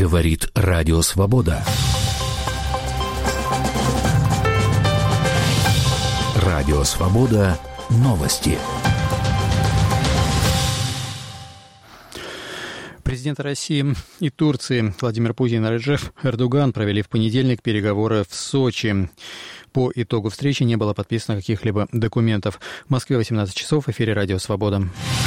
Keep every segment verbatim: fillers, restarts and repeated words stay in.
Говорит Радио Свобода. Радио Свобода. Новости. Президенты России и Турции Владимир Путин и Реджеп Эрдоган провели в понедельник переговоры в Сочи. По итогу встречи не было подписано каких-либо документов. В Москве восемнадцать часов, в эфире Радио Свобода.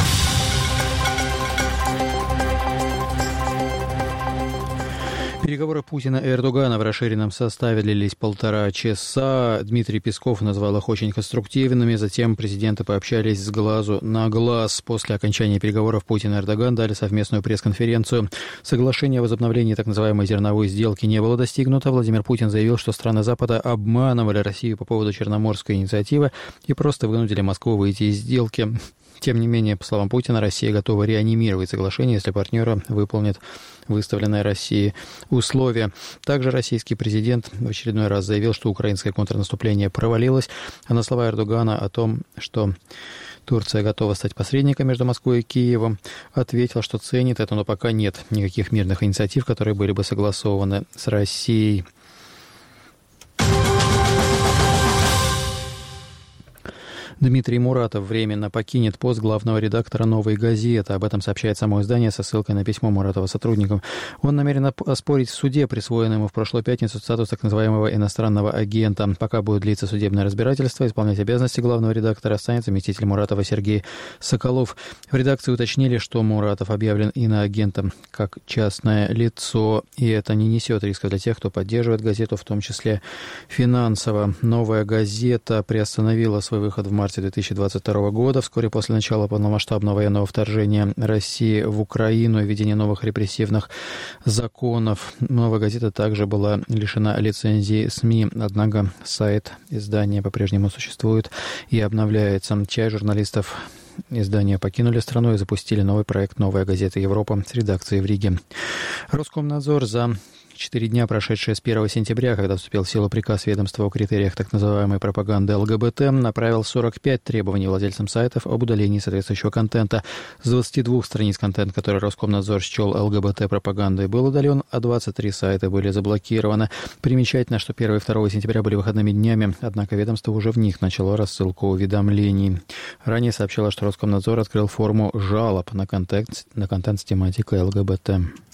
Переговоры Путина и Эрдогана в расширенном составе длились полтора часа. Дмитрий Песков назвал их очень конструктивными. Затем президенты пообщались с глазу на глаз. После окончания переговоров Путин и Эрдоган дали совместную пресс-конференцию. Соглашение о возобновлении так называемой зерновой сделки не было достигнуто. Владимир Путин заявил, что страны Запада обманывали Россию по поводу Черноморской инициативы и просто вынудили Москву выйти из сделки. Тем не менее, по словам Путина, Россия готова реанимировать соглашение, если партнеры выполнят выставленные России условия. Также российский президент в очередной раз заявил, что украинское контрнаступление провалилось, а на слова Эрдогана о том, что Турция готова стать посредником между Москвой и Киевом, ответил, что ценит это, но пока нет никаких мирных инициатив, которые были бы согласованы с Россией. Дмитрий Муратов временно покинет пост главного редактора «Новой газеты». Об этом сообщает само издание со ссылкой на письмо Муратова сотрудникам. Он намерен оспорить в суде присвоенный ему в прошлую пятницу статус так называемого иностранного агента. Пока будет длиться судебное разбирательство, исполнять обязанности главного редактора станет заместитель Муратова Сергей Соколов. В редакции уточнили, что Муратов объявлен иноагентом как частное лицо, и это не несет риска для тех, кто поддерживает газету, в том числе финансово. «Новая газета» приостановила свой выход в марте две тысячи двадцать второго года, вскоре после начала полномасштабного военного вторжения России в Украину и введения новых репрессивных законов. «Новая газета» также была лишена лицензии СМИ, однако сайт издания по-прежнему существует и обновляется. Часть журналистов издания покинули страну и запустили новый проект «Новая газета Европа» с редакцией в Риге. Роскомнадзор за четыре дня, прошедшие с первого сентября, когда вступил в силу приказ ведомства о критериях так называемой пропаганды ЛГБТ, направил сорок пять требований владельцам сайтов об удалении соответствующего контента. С двадцати двух страниц контент, который Роскомнадзор счел ЛГБТ-пропагандой, был удален, а двадцать три сайта были заблокированы. Примечательно, что первого и второго сентября были выходными днями, однако ведомство уже в них начало рассылку уведомлений. Ранее сообщалось, что Роскомнадзор открыл форму жалоб на контент, на контент с тематикой ЛГБТ.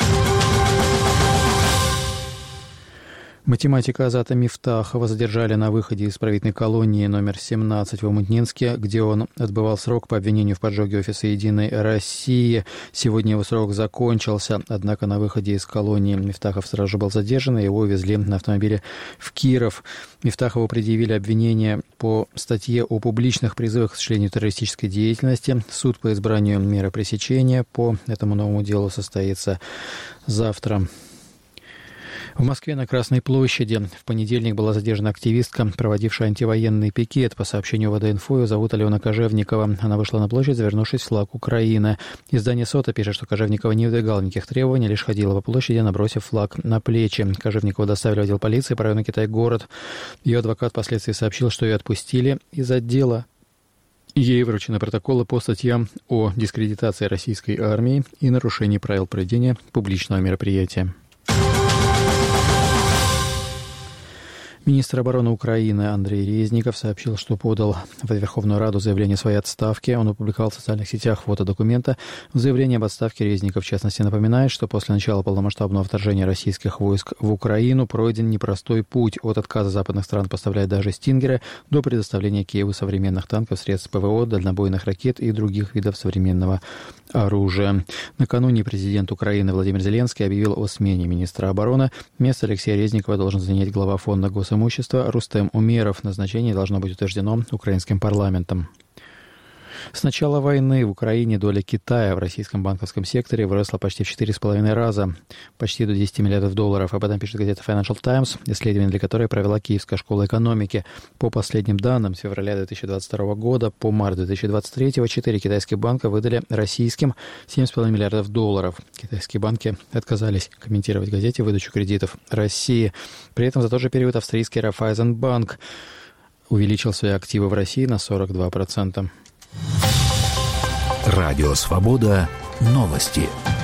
Математика Азата Мифтахова задержали на выходе из исправительной колонии номер семнадцать в Омутнинске, где он отбывал срок по обвинению в поджоге офиса «Единой России». Сегодня его срок закончился, однако на выходе из колонии Мифтахов сразу же был задержан, и его увезли на автомобиле в Киров. Мифтахову предъявили обвинение по статье о публичных призывах к осуществлению террористической деятельности. Суд по избранию меры пресечения по этому новому делу состоится завтра. В Москве на Красной площади в понедельник была задержана активистка, проводившая антивоенный пикет. По сообщению ВД-инфо, ее зовут Алена Кожевникова. Она вышла на площадь, завернувшись в флаг Украины. Издание «Сота» пишет, что Кожевникова не выдвигала никаких требований, лишь ходила по площади, набросив флаг на плечи. Кожевникову доставили в отдел полиции по району Китай-город. Ее адвокат впоследствии сообщил, что ее отпустили из отдела. Ей вручены протоколы по статьям о дискредитации российской армии и нарушении правил проведения публичного мероприятия. Министр обороны Украины Андрей Резников сообщил, что подал в Верховную Раду заявление о своей отставке. Он опубликовал в социальных сетях фото документа. В заявлении об отставке Резников, в частности, напоминает, что после начала полномасштабного вторжения российских войск в Украину пройден непростой путь от отказа западных стран поставлять даже «Стингеры» до предоставления Киеву современных танков, средств ПВО, дальнобойных ракет и других видов современного оружия. Накануне президент Украины Владимир Зеленский объявил о смене министра обороны. Место Алексея Резникова должен занять глава фонда госимущества Рустем Умеров. Назначение должно быть утверждено украинским парламентом. С начала войны в Украине доля Китая в российском банковском секторе выросла почти в четыре с половиной раза, почти до десяти миллиардов долларов. Об этом пишет газета Financial Times, исследование для которой провела Киевская школа экономики. По последним данным, с февраля две тысячи двадцать второго года по март две тысячи двадцать третьего четыре китайских банка выдали российским семь с половиной миллиардов долларов. Китайские банки отказались комментировать в газете выдачу кредитов России. При этом за тот же период австрийский Райффайзенбанк увеличил свои активы в России на сорок два процента. Радио Свобода. Новости.